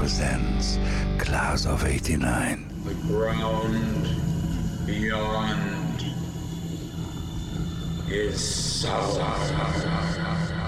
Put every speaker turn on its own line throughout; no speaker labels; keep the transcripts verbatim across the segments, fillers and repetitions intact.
presents Class of eighty-nine.
The ground beyond is sour.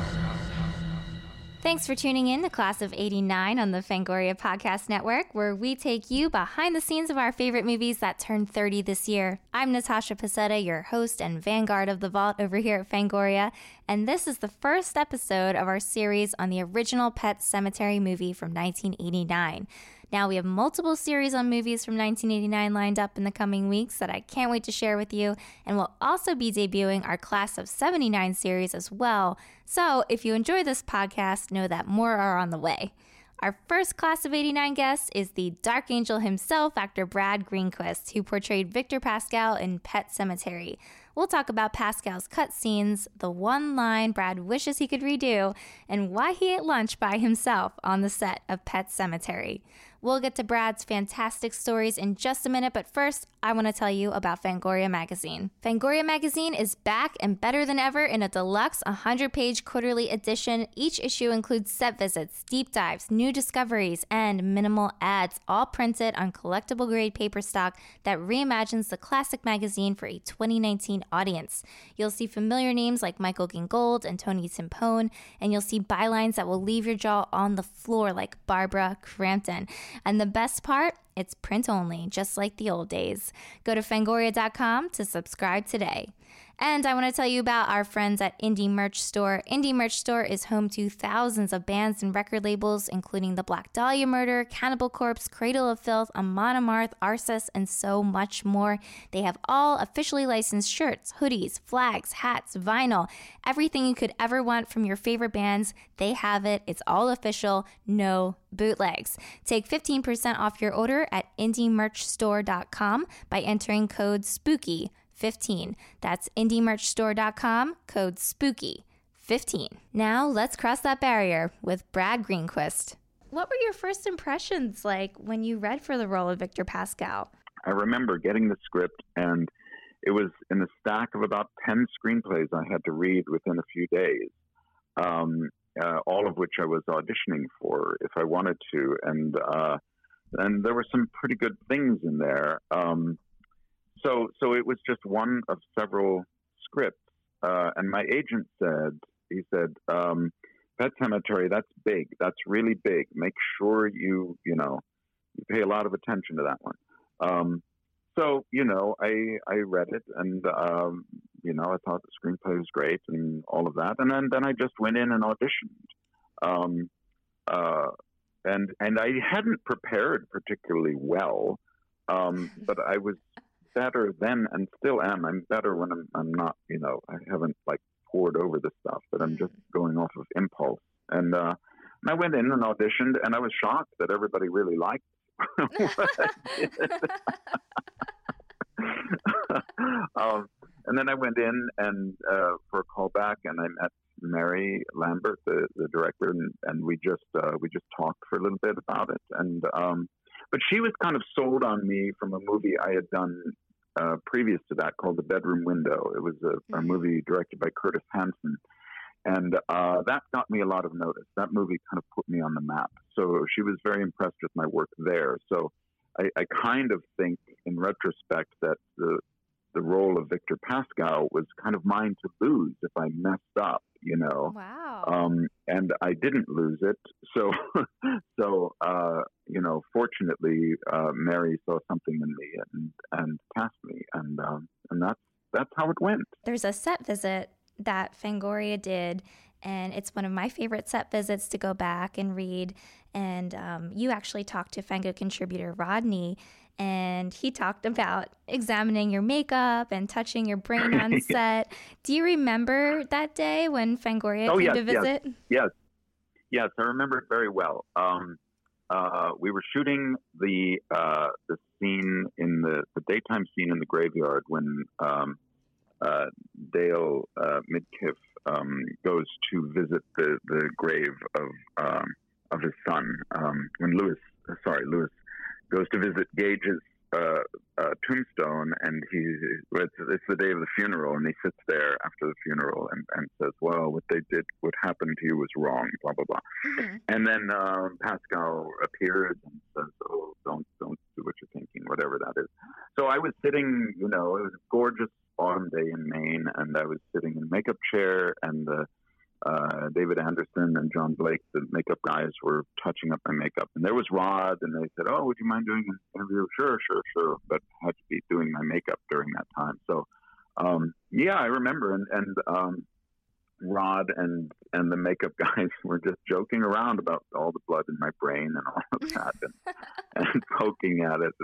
Thanks for tuning in to Class of eighty-nine on the Fangoria Podcast Network, where we take you behind the scenes of our favorite movies that turned thirty this year. I'm Natasha Pasetta, your host and vanguard of the vault over here at Fangoria, and this is the first episode of our series on the original Pet Sematary movie from nineteen eighty-nine. Now, we have multiple series on movies from nineteen eighty-nine lined up in the coming weeks that I can't wait to share with you, and we'll also be debuting our Class of seventy-nine series as well. So, if you enjoy this podcast, know that more are on the way. Our first Class of eighty-nine guest is the Dark Angel himself, actor Brad Greenquist, who portrayed Victor Pascal in Pet Sematary. We'll talk about Pascal's cutscenes, the one line Brad wishes he could redo, and why he ate lunch by himself on the set of Pet Sematary. We'll get to Brad's fantastic stories in just a minute, but first, I want to tell you about Fangoria Magazine. Fangoria Magazine is back and better than ever in a deluxe one hundred page quarterly edition. Each issue includes set visits, deep dives, new discoveries, and minimal ads, all printed on collectible-grade paper stock that reimagines the classic magazine for a twenty nineteen audience. You'll see familiar names like Michael Gingold and Tony Timpone, and you'll see bylines that will leave your jaw on the floor like Barbara Crampton. And the best part, it's print only, just like the old days. Go to Fangoria dot com to subscribe today. And I want to tell you about our friends at Indie Merch Store. Indie Merch Store is home to thousands of bands and record labels, including the Black Dahlia Murder, Cannibal Corpse, Cradle of Filth, Amon Amarth, Arsus, and so much more. They have all officially licensed shirts, hoodies, flags, hats, vinyl, everything you could ever want from your favorite bands. They have it. It's all official, no bootlegs. Take fifteen percent off your order at indie merch store dot com by entering code SPOOKY fifteen. That's indie merch store dot com, code SPOOKY fifteen. Now let's cross that barrier with Brad Greenquist. What were your first impressions like when you read for the role of Victor Pascal?
I remember getting the script, and it was in a stack of about ten screenplays I had to read within a few days, um, uh, all of which I was auditioning for if I wanted to. And uh, and there were some pretty good things in there. Um, So, so it was just one of several scripts. Uh, and my agent said, he said, um, Pet Sematary, that's big. That's really big. Make sure you, you know, you pay a lot of attention to that one. Um, so, you know, I, I read it and, um, you know, I thought the screenplay was great and all of that. And then, then I just went in and auditioned. Um, uh, and, and I hadn't prepared particularly well. Um, but I was better then and still am. I'm better when I'm, I'm not, you know, I haven't like poured over the stuff, but I'm just going off of impulse. And, uh, and I went in and auditioned, and I was shocked that everybody really liked what I did. um, and then I went in and uh, for a callback, and I met Mary Lambert, the, the director, and, and we just uh, we just talked for a little bit about it. And um, but she was kind of sold on me from a movie I had done uh, previous to that called The Bedroom Window. It was a, a movie directed by Curtis Hanson. And uh, that got me a lot of notice. That movie kind of put me on the map. So she was very impressed with my work there. So I, I kind of think, in retrospect, that the the role of Victor Pascal was kind of mine to lose if I messed up, you know.
Wow.
Um, and I didn't lose it. So, so uh, you know, fortunately, uh, Mary saw something in me and and cast me, and um, and that's that's how it went.
There's a set visit that Fangoria did, and it's one of my favorite set visits to go back and read. And um, you actually talked to Fango contributor Rodney, and he talked about examining your makeup and touching your brain on set. Do you remember that day when Fangoria
oh,
came
yes,
to visit?
Yes, yes, yes, I remember it very well. Um, uh, we were shooting the uh, the scene in the, the daytime scene in the graveyard when um, uh, Dale uh, Midkiff um, goes to visit the, the grave of um, of his son. Um, when Lewis, sorry, Lewis goes to visit Gage's uh, uh, tombstone, and he it's, it's the day of the funeral, and he sits there after the funeral and, and says, "Well, what they did, what happened to you was wrong." Blah blah blah. Mm-hmm. And then um, Pascal appears and says, "Oh, don't don't do what you're thinking, whatever that is." So I was sitting, you know, it was a gorgeous autumn day in Maine, and I was sitting in a makeup chair, and the uh, David Anderson and John Blake, the makeup guys, were touching up my makeup. And there was Rod, and they said, "Oh, would you mind doing an interview?" Sure, sure, sure. But I had to be doing my makeup during that time. So, um, yeah, I remember. And, and um, Rod and, and the makeup guys were just joking around about all the blood in my brain and all of that and, and poking at it.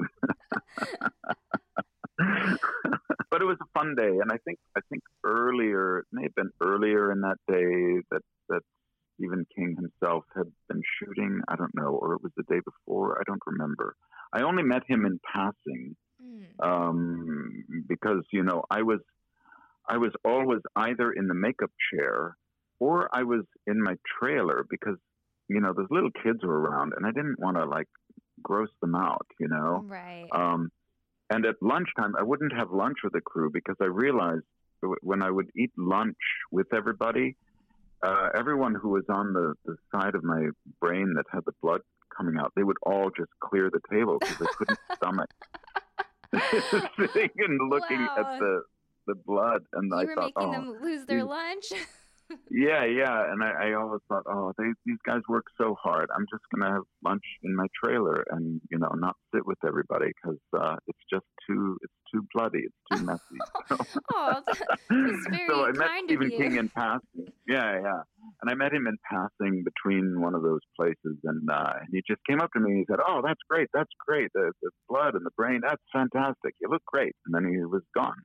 But it was a fun day, and I think I think earlier, it may have been earlier in that day that, that Stephen King himself had been shooting. I don't know, or it was the day before. I don't remember. I only met him in passing mm. um, because you know I was I was always either in the makeup chair or I was in my trailer because you know those little kids were around, and I didn't want to like gross them out, you know.
Right.
Um, And at lunchtime, I wouldn't have lunch with the crew because I realized when I would eat lunch with everybody, uh, everyone who was on the, the side of my brain that had the blood coming out, they would all just clear the table because they couldn't stomach sitting and looking
wow.
at the, the blood. And
you
I
were
thought,
making
oh,
them lose their
these,
lunch?
yeah, yeah. And I, I always thought, oh, they, these guys work so hard. I'm just going to have lunch in my trailer and, you know, not sit with everybody because uh, it's just too, it's too bloody. It's too messy. So,
oh, that's very
so I met
kind
Stephen
of you.
King in passing. Yeah, yeah. And I met him in passing between one of those places. And, uh, and he just came up to me and he said, "Oh, that's great. That's great. The, the blood and the brain, that's fantastic. You look great." And then he was gone.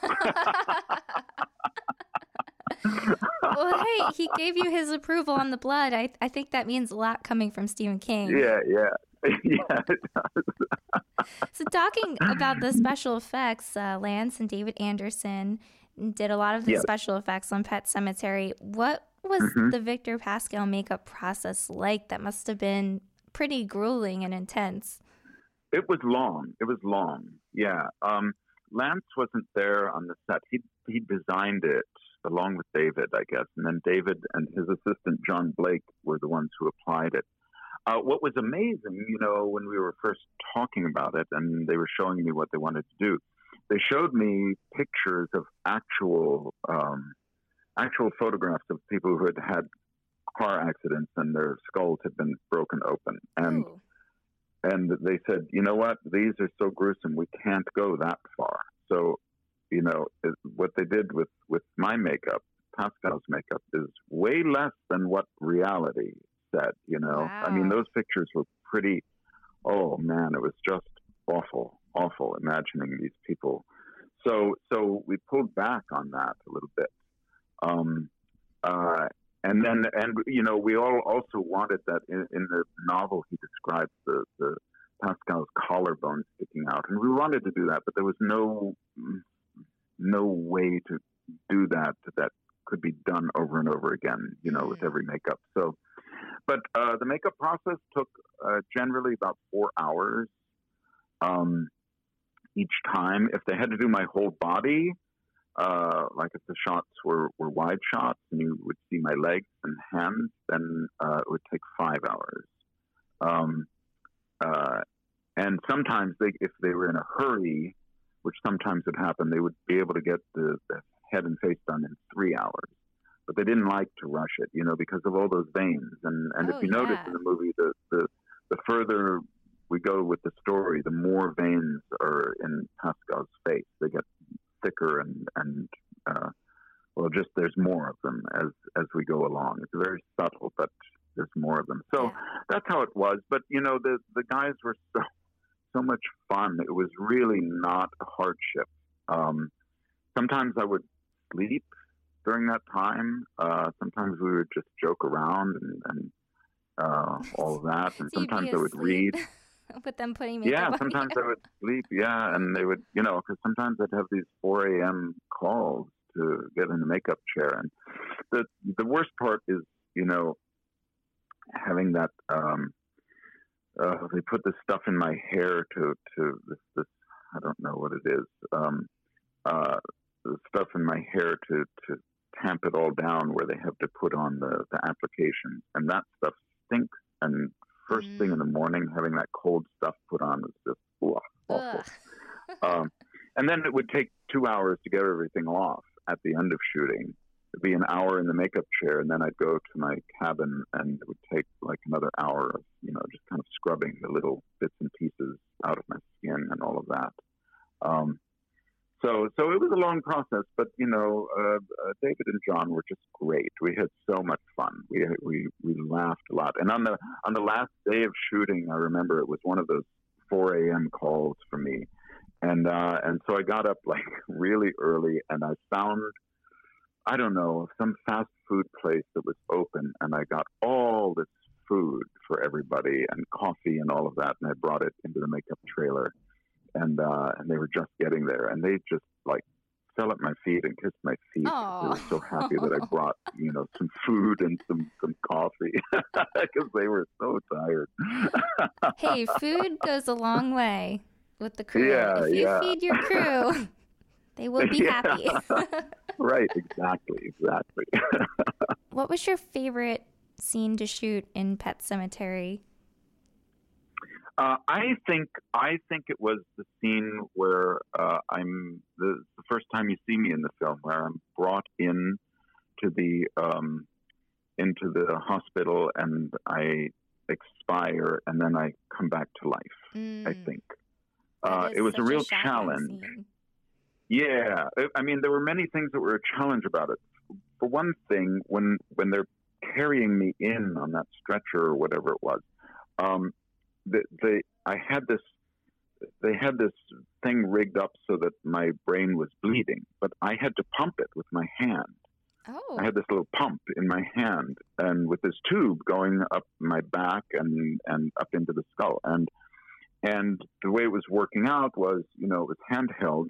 Well, hey, he gave you his approval on the blood. I I think that means a lot coming from Stephen King.
Yeah, yeah. Yeah, it does.
So talking about the special effects, uh, Lance and David Anderson did a lot of the
yes.
special effects on Pet Sematary. What was
mm-hmm.
the Victor Pascal makeup process like? That must have been pretty grueling and intense.
It was long. It was long, yeah. Um, Lance wasn't there on the set. He he designed it along with David, I guess. And then David and his assistant, John Blake, were the ones who applied it. Uh, what was amazing, you know, when we were first talking about it and they were showing me what they wanted to do, they showed me pictures of actual, um, actual photographs of people who had had car accidents and their skulls had been broken open. And,
Ooh.
and they said, you know what, these are so gruesome, we can't go that far. So, you know, it, what they did with, with my makeup, Pascal's makeup, is way less than what reality said, you know.
Wow.
I mean, those pictures were pretty, oh, man, it was just awful, awful imagining these people. So so we pulled back on that a little bit. Um, uh, and then, and you know, we all also wanted that in, in the novel, he describes the, the Pascal's collarbone sticking out. And we wanted to do that, but there was no... no way to do that that could be done over and over again, you know, mm. with every makeup. So, but uh, the makeup process took uh, generally about four hours um, each time. If they had to do my whole body, uh, like if the shots were, were wide shots and you would see my legs and hands, then uh, it would take five hours. Um, uh, and sometimes they, if they were in a hurry, which sometimes would happen, they would be able to get the, the head and face done in three hours. But they didn't like to rush it, you know, because of all those veins. And, and
oh,
if you
yeah.
notice in the movie, the, the, the further we go with the story, the more veins are in Pascal's face. They get thicker and, and uh, well, just there's more of them as, as we go along. It's very subtle, but there's more of them. So yeah. that's how it was. But, you know, the, the guys were so... so much fun. It was really not a hardship. Um, sometimes I would sleep during that time. Uh, sometimes we would just joke around and, and uh, all of that. And
so
sometimes I would read.
With them putting makeup
yeah,
on
sometimes
you.
I would sleep. Yeah, and they would, you know, because sometimes I'd have these four a.m. calls to get in the makeup chair. And the the worst part is, you know, having that. Um, Uh, they put this stuff in my hair to, to this, this I don't know what it is, um, uh, the stuff in my hair to, to tamp it all down where they have to put on the, the application. And that stuff stinks. And first mm. thing in the morning, having that cold stuff put on is just ugh, awful. um, and then it would take two hours to get everything off at the end of shooting. It'd be an hour in the makeup chair, and then I'd go to my cabin, and it would take like another hour of, you know, just kind of scrubbing the little bits and pieces out of my skin and all of that. Um, so, so it was a long process, but you know, uh, uh, David and John were just great. We had so much fun. We we we laughed a lot. And on the on the last day of shooting, I remember it was one of those four a.m. calls for me, and uh, and so I got up like really early, and I found, I don't know, some fast food place that was open, and I got all this food for everybody and coffee and all of that, and I brought it into the makeup trailer, and uh, and they were just getting there, and they just like fell at my feet and kissed my feet.
Aww.
They were so happy that I brought, you know, some food and some, some coffee because they were so tired.
Hey, food goes a long way with the crew.
Yeah,
if you
yeah.
feed your crew, they will be
yeah.
happy.
Right, exactly, exactly.
What was your favorite scene to shoot in Pet Sematary?
Uh, I think I think it was the scene where uh, I'm the, the first time you see me in the film, where I'm brought in to the um, into the hospital and I expire, and then I come back to life. Mm. I think uh, it was a real a challenge. Scene. Yeah, I mean, there were many things that were a challenge about it. For one thing, when when they're carrying me in on that stretcher or whatever it was, um, the, the I had this. They had this thing rigged up so that my brain was bleeding, but I had to pump it with my hand.
Oh.
I had this little pump in my hand, and with this tube going up my back and and up into the skull, and and the way it was working out was, you know, it was handheld.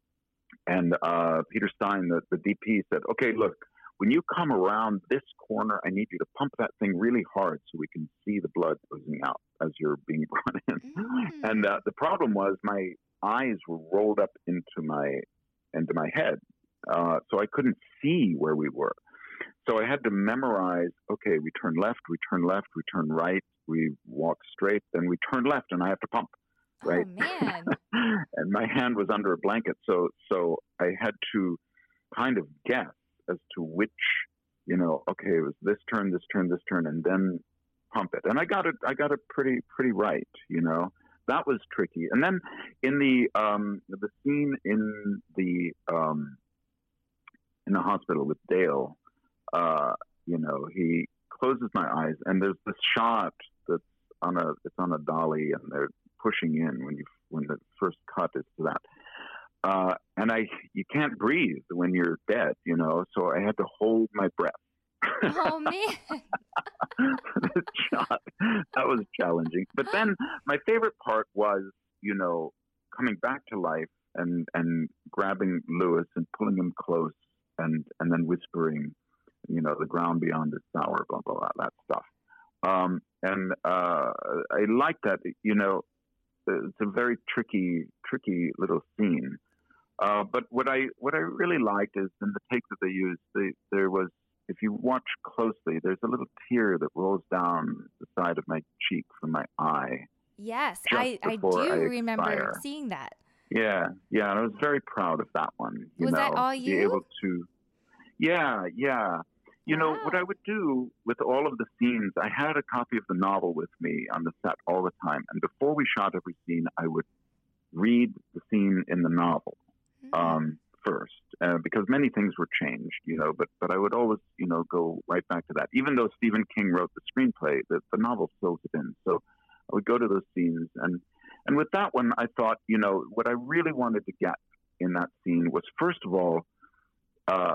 And uh, Peter Stein, the, the D P, said, okay, look, when you come around this corner, I need you to pump that thing really hard so we can see the blood oozing out as you're being brought in. Mm. And uh, the problem was my eyes were rolled up into my into my head, uh, so I couldn't see where we were. So I had to memorize, okay, we turn left, we turn left, we turn right, we walk straight, then we turn left, and I have to pump. Right.
Oh, man.
And my hand was under a blanket, so so I had to kind of guess as to which, you know, okay, it was this turn, this turn, this turn, and then pump it. And I got it. I got it pretty pretty right. You know, that was tricky. And then in the um, the scene in the um, in the hospital with Dale, uh, you know, he closes my eyes, and there's this shot that's on a it's on a dolly, and they're pushing in when you when the first cut is to that, uh, and I you can't breathe when you're dead, you know. So I had to hold my breath.
Oh man!
This shot, that was challenging. But then my favorite part was, you know, coming back to life and and grabbing Lewis and pulling him close and and then whispering, you know, the ground beyond is sour, blah blah blah, that stuff. Um, and uh, I like that, you know. It's a very tricky, tricky little scene. Uh, but what I what I really liked is in the take that they used, they, there was, if you watch closely, there's a little tear that rolls down the side of my cheek from my eye.
Yes, I, I do I remember seeing that.
Yeah, yeah, and I was very proud of that one. You
was
know,
that all
to
you?
Be able to, yeah, yeah. You know,
wow.
What I would do with all of the scenes, I had a copy of the novel with me on the set all the time. And before we shot every scene, I would read the scene in the novel mm-hmm. um, first, uh, because many things were changed, you know, but, but I would always, you know, go right back to that. Even though Stephen King wrote the screenplay, the, the novel fills it in. So I would go to those scenes. And, and with that one, I thought, you know, what I really wanted to get in that scene was, first of all, uh,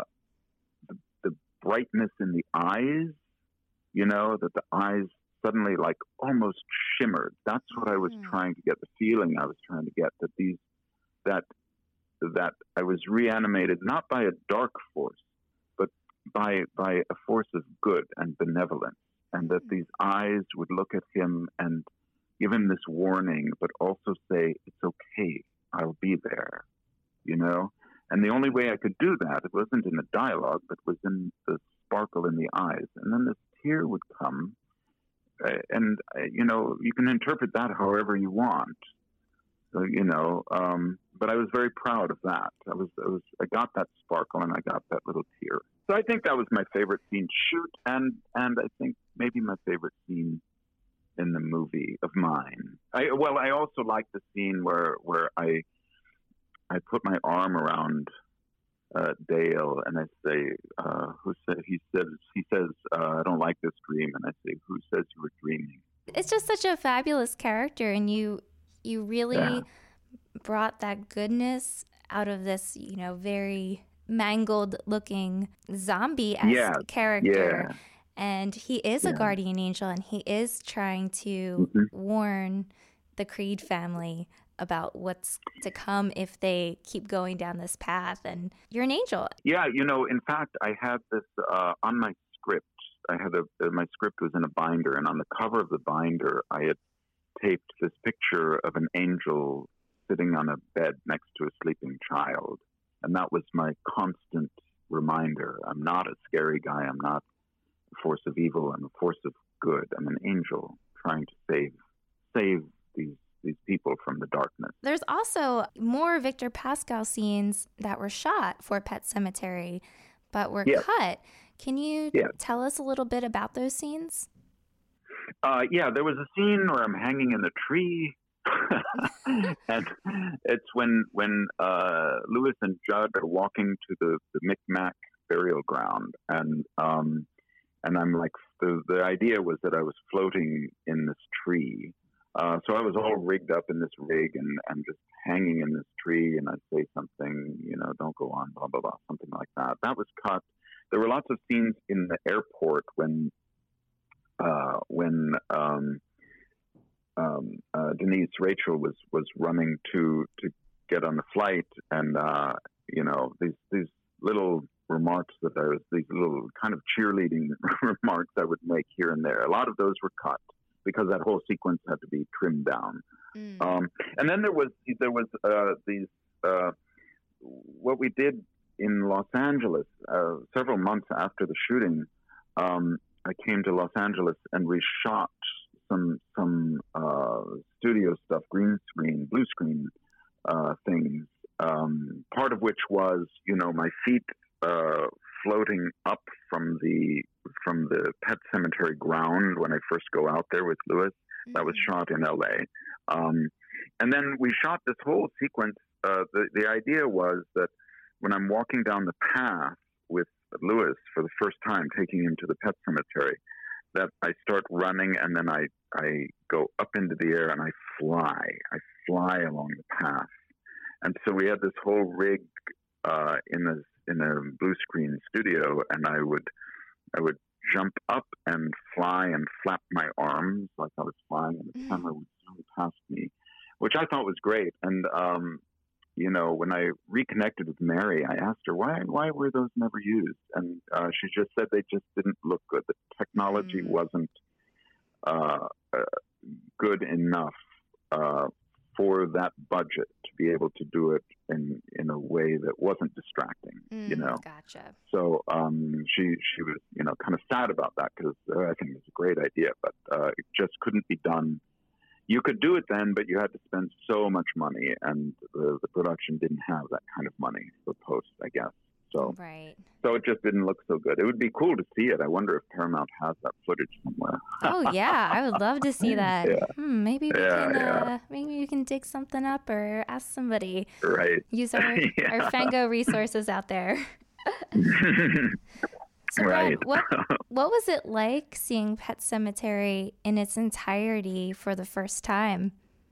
brightness in the eyes, you know, that the eyes suddenly like almost shimmered. That's what I was mm. trying to get, the feeling I was trying to get, that these, that, that I was reanimated not by a dark force, but by, by a force of good and benevolence, and that mm. these eyes would look at him and give him this warning, but also say, it's okay. I'll be there, you know? And the only way I could do that, it wasn't in the dialogue, but was in the sparkle in the eyes. And then this tear would come, uh, and, uh, you know, you can interpret that however you want, so, you know, um, but I was very proud of that. I was, I was, I got that sparkle and I got that little tear. So I think that was my favorite scene shoot, and, and I think maybe my favorite scene in the movie of mine. I, well, I also like the scene where, where I, I put my arm around uh, Dale and I say, uh, "Who said?" He says, "He says uh, I don't like this dream." And I say, "Who says you were dreaming?"
It's just such a fabulous character, and you you really
Yeah.
brought that goodness out of this, you know, very mangled-looking zombie-esque
Yeah.
character.
Yeah.
And he is a
Yeah.
guardian angel, and he is trying to
Mhm.
warn the Creed family about what's to come if they keep going down this path. And you're an angel.
Yeah, you know, in fact, I had this uh, on my script. I had a uh, my script was in a binder, and on the cover of the binder, I had taped this picture of an angel sitting on a bed next to a sleeping child, and that was my constant reminder. I'm not a scary guy. I'm not a force of evil. I'm a force of good. I'm an angel trying to save save these. these people from the darkness.
There's also more Victor Pascal scenes that were shot for Pet Sematary, but were
Yes.
cut. Can you
Yes.
tell us a little bit about those scenes?
Uh, yeah, there was a scene where I'm hanging in the tree, and it's when when uh, Lewis and Judd are walking to the, the Micmac burial ground, and um, and I'm like, the the idea was that I was floating in this tree. Uh, so I was all rigged up in this rig and, and just hanging in this tree, and I'd say something, you know, don't go on, blah, blah, blah, something like that. That was cut. There were lots of scenes in the airport when uh, when um, um, uh, Denise Rachel was, was running to to get on the flight, and, uh, you know, these, these little remarks that I was, these little kind of cheerleading remarks I would make here and there. A lot of those were cut, because that whole sequence had to be trimmed down. Mm. Um, and then there was there was uh, these uh, what we did in Los Angeles uh, several months after the shooting. Um, I came to Los Angeles and we shot some some uh, studio stuff, green screen, blue screen uh, things. Um, part of which was, you know, my feet uh, floating up from the from the Pet Sematary ground when I first go out there with Lewis. Mm-hmm. That was shot in L A. Um, and then we shot this whole sequence. Uh, the, the idea was that when I'm walking down the path with Lewis for the first time, taking him to the Pet Sematary, that I start running and then I, I go up into the air and I fly. I fly along the path. And so we had this whole rig uh, in a in a blue screen studio, and I would I would jump up and fly and flap my arms like I was flying, and the mm. camera would zoom past me, which I thought was great. And um, you know, when I reconnected with Mary, I asked her why why were those never used, and uh, she just said they just didn't look good. The technology mm. wasn't uh, uh, good enough uh, for that budget to be able to do it in in a way that wasn't distracting, mm, you know.
Gotcha.
So um, she she was, you know, kind of sad about that, because uh, I think it's a great idea, but uh, it just couldn't be done. You could do it then, but you had to spend so much money, and the, the production didn't have that kind of money for post, I guess. So,
right.
So it just didn't look so good. It would be cool to see it. I wonder if Paramount has that footage somewhere.
Oh yeah, I would love to see that.
Yeah.
Hmm, maybe we
yeah,
can,
yeah.
uh, maybe we can dig something up or ask somebody.
Right.
Use our
yeah.
our Fango resources out there. So
right.
Brad, what what was it like seeing Pet Sematary in its entirety for the first time?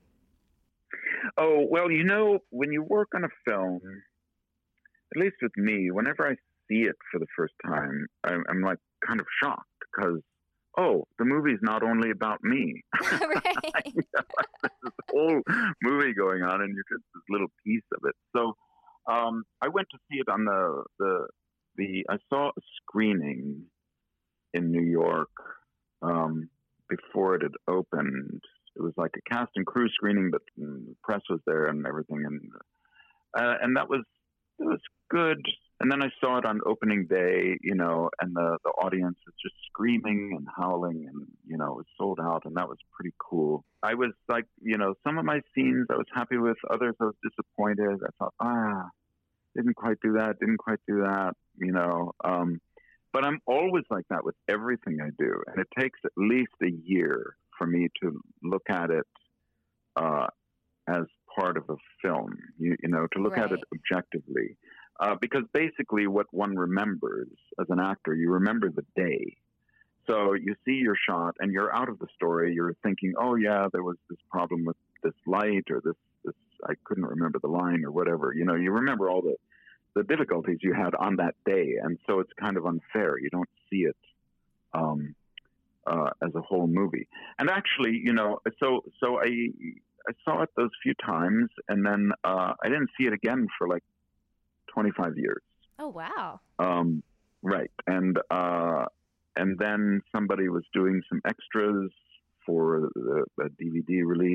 Oh well, you know, when you work on a film, at least with me, whenever I see it for the first time, I'm, I'm like kind of shocked, because, oh, the movie's not only about me.
Right.
You know, there's this whole movie going on, and you're just this little piece of it. So um, I went to see it on the, the, the, I saw a screening in New York um, before it had opened. It was like a cast and crew screening, but mm, the press was there and everything, and uh, and that was it was good. And then I saw it on opening day, you know, and the, the audience was just screaming and howling, and, you know, it was sold out, and that was pretty cool. I was like, you know, some of my scenes I was happy with, others I was disappointed. I thought, ah, didn't quite do that, didn't quite do that, you know. Um, but I'm always like that with everything I do, and it takes at least a year for me to look at it uh, as part of a film, you, you know, to look
right.
at it objectively. Uh, because basically what one remembers as an actor, you remember the day. So you see your shot and you're out of the story. You're thinking, oh, yeah, there was this problem with this light or this, this I couldn't remember the line or whatever. You know, you remember all the, the difficulties you had on that day. And so it's kind of unfair. You don't see it um, uh, as a whole movie. And actually, you know, so so I, I saw it those few times, and then uh, I didn't see it again for like twenty-five years.
Oh, wow.
Um, right. And, uh, and then somebody was doing some extras for the, the D V D release,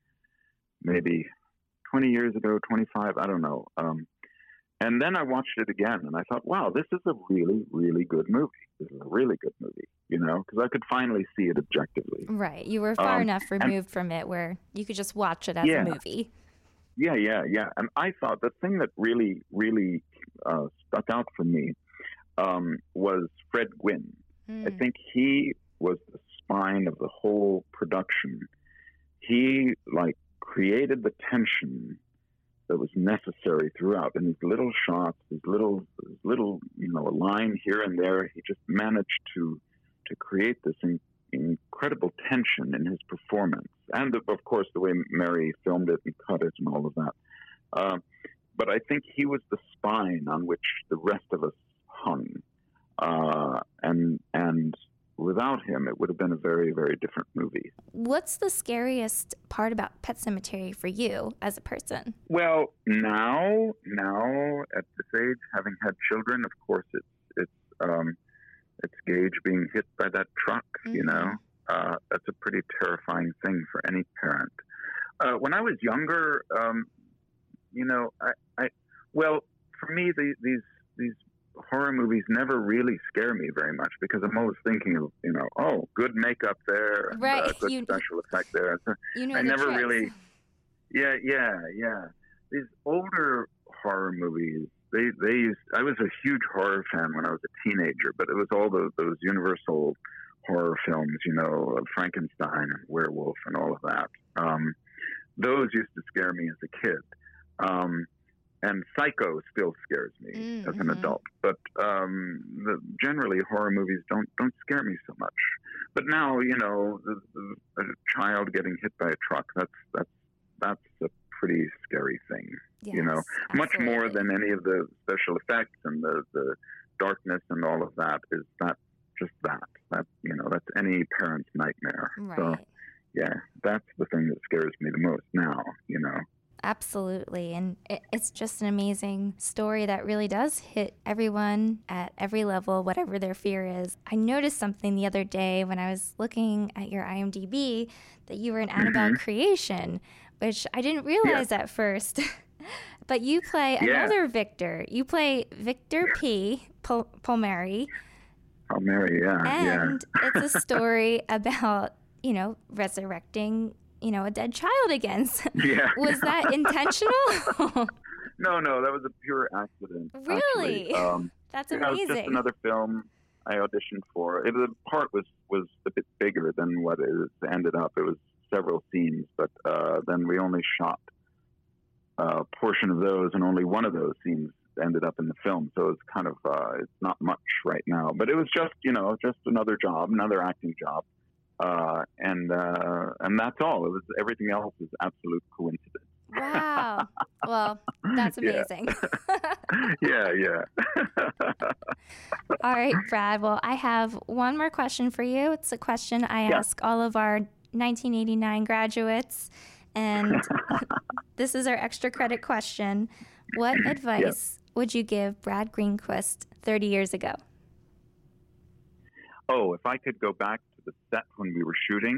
maybe twenty years ago, twenty-five, I don't know. Um, and then I watched it again and I thought, wow, this is a really, really good movie. This is a really good movie, you know, because I could finally see it objectively.
Right. You were far
um,
enough removed
and,
from it where you could just watch it as
yeah.
a movie.
Yeah, yeah, yeah. And I thought the thing that really, really uh, stuck out for me um, was Fred Gwynne. Mm. I think he was the spine of the whole production. He, like, created the tension that was necessary throughout. In these little shots, these little, these little, you know, a line here and there, he just managed to to create this in, incredible tension in his performance. And, of course, the way Mary filmed it and cut it and all of that. Uh, but I think he was the spine on which the rest of us hung. Uh, and and without him, it would have been a very, very different movie. What's
the scariest part about Pet Sematary for you as a person?
Well, now, now at this age, having had children, of course, it's it's um, it's Gage being hit by that truck. Mm-hmm. You know, uh, that's a pretty terrifying thing for any parent. Uh, when I was younger, um, you know, I, I well, for me, the, these these. horror movies never really scare me very much because I'm always thinking of, you know, oh, good makeup there, and,
right.
uh, good
you,
special effect there. So
you know
I
the
never
tricks.
really, yeah, yeah, yeah. These older horror movies, they they used. I was a huge horror fan when I was a teenager, but it was all those those Universal horror films, you know, of Frankenstein and Werewolf and all of that. Um, those used to scare me as a kid. Um, And Psycho still scares me mm-hmm. as an adult, but um, the, generally horror movies don't don't scare me so much. But now, you know, the, the, a child getting hit by a truck, that's that's that's a pretty scary thing.
Yes,
you know,
absolutely.
Much more than any of the special effects and the, the darkness and all of that is that just that. That, you know, that's any parent's nightmare.
Right.
So, yeah, that's the thing that scares me the most now, you know.
Absolutely. And it's just an amazing story that really does hit everyone at every level, whatever their fear is. I noticed something the other day when I was looking at your I M D B that you were an Annabelle mm-hmm. creation, which I didn't realize yeah. at first. But you play yeah. another Victor. You play Victor P. Pol- Palmieri.
Palmieri, yeah.
And
yeah.
it's a story about, you know, resurrecting you know, a dead child again.
Yeah.
Was that intentional?
No, no, that was a pure accident.
Really?
Um,
That's
yeah,
amazing.
It was just another film I auditioned for. It, the part was, was a bit bigger than what it ended up. It was several scenes, but uh, then we only shot a portion of those, and only one of those scenes ended up in the film. So it's kind of, uh, it's not much right now. But it was just, you know, just another job, another acting job. Uh, and uh, and that's all. It was everything else is absolute coincidence.
Wow. Well, that's amazing.
Yeah, yeah. yeah.
All right, Brad. Well, I have one more question for you. It's a question I yeah. ask all of our nineteen eighty-nine graduates, and this is our extra credit question. What advice yeah. would you give Brad Greenquist thirty years ago?
Oh, if I could go back the set when we were shooting,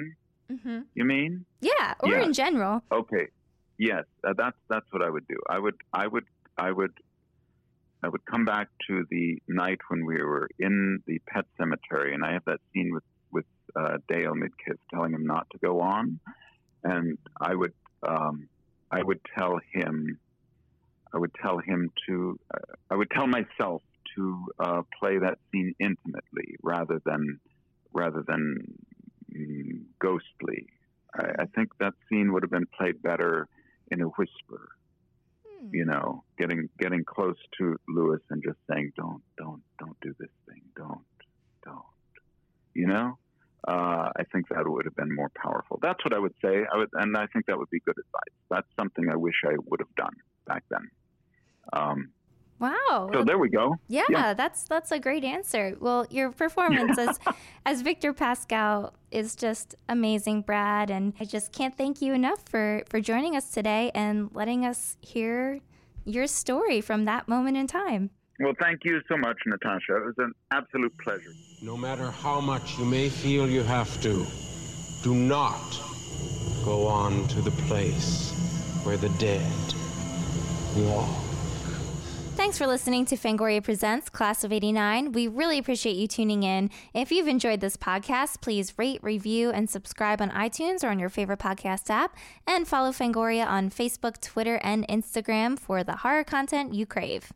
Mm-hmm.
You mean?
Yeah, or
yeah.
in general.
Okay. Yes, uh, that's that's what I would do. I would I would I would I would come back to the night when we were in the pet cemetery, and I have that scene with with uh, Dale Midkiff telling him not to go on, and I would um, I would tell him I would tell him to uh, I would tell myself to uh, play that scene intimately rather than rather than mm, ghostly. I, I think that scene would have been played better in a whisper, hmm. you know, getting getting close to Louis and just saying, "Don't, don't, don't do this thing. Don't, don't." You know, uh, I think that would have been more powerful. That's what I would say. I would, and I think that would be good advice. That's something I wish I would have done back then. Um,
Wow.
So there we go.
Yeah,
yeah,
that's that's a great answer. Well, your performance as as Victor Pascal is just amazing, Brad, and I just can't thank you enough for, for joining us today and letting us hear your story from that moment in time.
Well, thank you so much, Natasha. It was an absolute pleasure.
No matter how much you may feel you have to, do not go on to the place where the dead walk.
Thanks for listening to Fangoria Presents Class of eighty-nine. We really appreciate you tuning in. If you've enjoyed this podcast, please rate, review, and subscribe on iTunes or on your favorite podcast app. And follow Fangoria on Facebook, Twitter, and Instagram for the horror content you crave.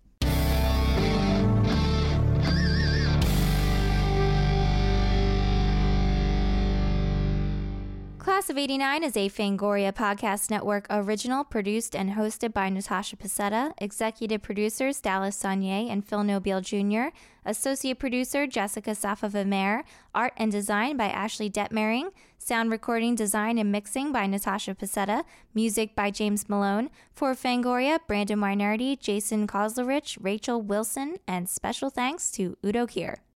Class of eighty-nine is a Fangoria Podcast Network original, produced and hosted by Natasha Paseta, executive producers Dallas Saunier and Phil Nobile Junior, associate producer Jessica Safa-Vimer, art and design by Ashley Detmering, sound recording, design, and mixing by Natasha Paseta, music by James Malone. For Fangoria, Brandon Weinardi, Jason Kozlerich, Rachel Wilson, and special thanks to Udo Kier.